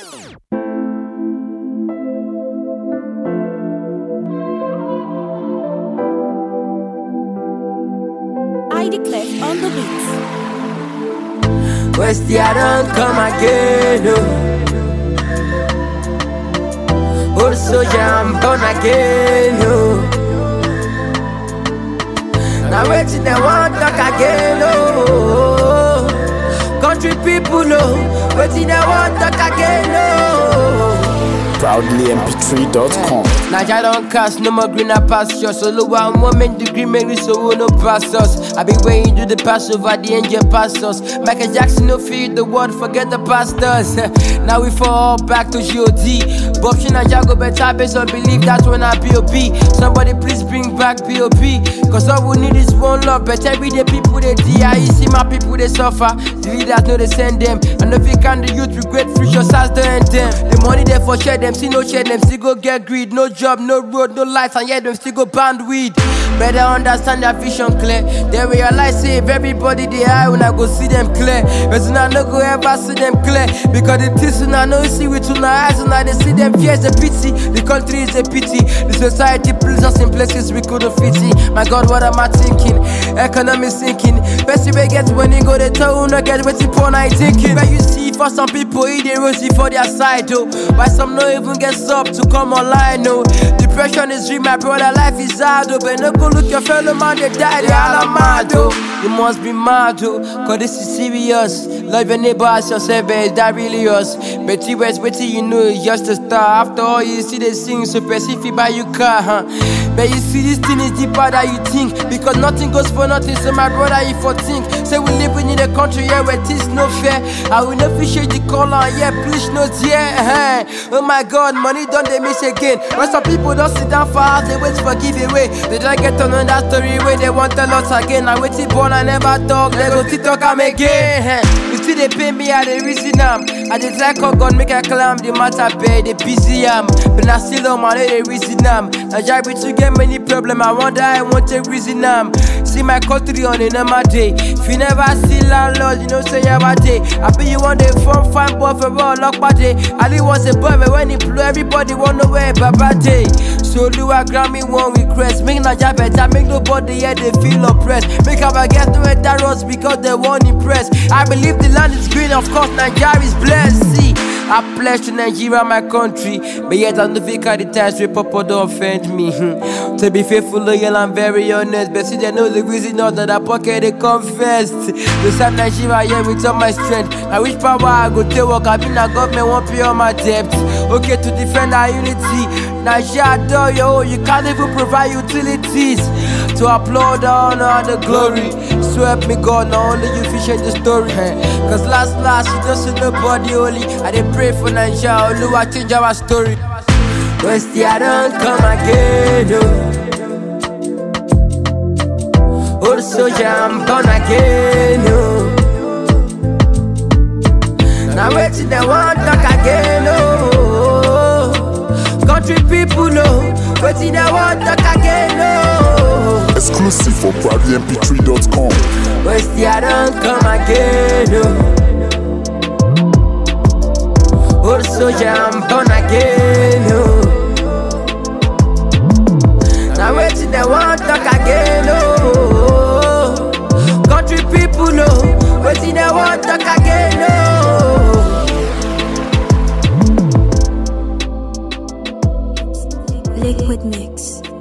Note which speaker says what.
Speaker 1: ID Clef on the beat.
Speaker 2: West, I don't come again. Oh, soldier, I'm born again. Now waiting, they want talk again. Oh, country people, waiting, they want talk again.
Speaker 3: ProudlyMP3.com.
Speaker 2: Naija don't cast no more greener pasture. Solo one moment degree make so we no pass us. I been waiting to the Passover, the angel pastors. Michael Jackson no feed the world, forget the pastors. Now we fall back to G.O.D. Bobshin and Jago better based on belief, that's when I B.O.B. Somebody please bring back B.O.B. Cause all we need is one love, but every day people they die. You see my people they suffer, the leaders know they send them. And if you can the youth regret future as the end them. The money there for share them, see no share them, still go get greed. No job, no road, no lights, and yet them still go band weed. Better understand their vision clear. They realize say if everybody they high when I go see them clear. But soon I no go ever see them clear. Because the things soon I know you see with my eyes and I they see them fears a pity. The country is a pity. The society pulls us in places we couldn't fit in. My God, what am I thinking? Economy sinking. Best you may get when you go to town, no get what you porn I thinking. But you see for some people eat the rosy for their side though. Why some no even get up to come online no. Depression is real, my brother, life is hard though. But no go look your fellow man, they die, they all are mad though. You must be mad though, cause this is serious. Love your neighbor as yourself, but is that really yours? But you wait till you know it's just a star. After all you see they sing, so specific by your car, huh? But you see this thing is deeper than you think. Because nothing goes for nothing, so my brother if you think. Say we living in a country here where things no fair. I will not appreciate the color, yeah, please no tear. Oh my God, money don't they miss again. When some people don't sit down for hours, they wait for giveaway. They don't get on that story where they want a lot again. I wait till born, I never talk, they go TikTok am again. You see they pay me, I they reason I just like how God make a climb, the matter pay, they busy but I still on my they reason Now Jabby to get many problem, I wonder I want a reason See my country on a normal day. If you never see landlord, you know say every day. I bet you want a phone fine boy for all lock by day. Ali was a boy, but when he blew, everybody want to wear Baba day. So do I Grammy one request. Make Naija better, make nobody here they feel oppressed. Make our guests no enter us because they won't impress. I believe the land is green, of course Naija is blessed. See, I pledge to Nigeria, my country. But yet I don't think the times where Papa don't offend me. To be faithful, loyal, and very honest. But see, they know the reason not that I pocket they confessed. To serve Nigeria here with all my strength. I wish power I go to work. I been a government won't pay all my debts. Okay, to defend our unity. Nigeria adore you can't even provide utilities. To applaud the honor and the glory. So help me God, not only you fish in the story. Cause last you don't see nobody holy. I dey pray for Nigeria, Oluwa change our story. West, I don't come again, Old soldier, I'm born again, Now waiting, they want talk again, Country people, waiting, they want talk again,
Speaker 3: Exclusive for ProudlyMP3.com.
Speaker 2: West, I don't come again, Old soldier, I'm born again, Now waiting, they want talk again, Country people, waiting, they want talk again,
Speaker 1: Liquid Mix.